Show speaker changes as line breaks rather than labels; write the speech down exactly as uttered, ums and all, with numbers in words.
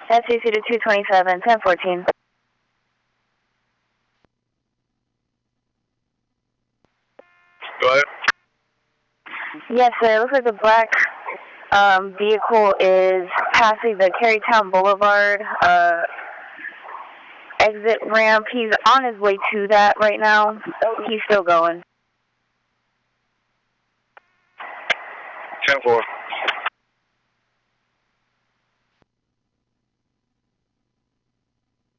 S C C to two twenty-seven, ten fourteen.
Go ahead.
Yes, sir. It looks like the black um, vehicle is passing the Carytown Boulevard uh, exit ramp. He's on his way to that right now. He's still going.
ten four.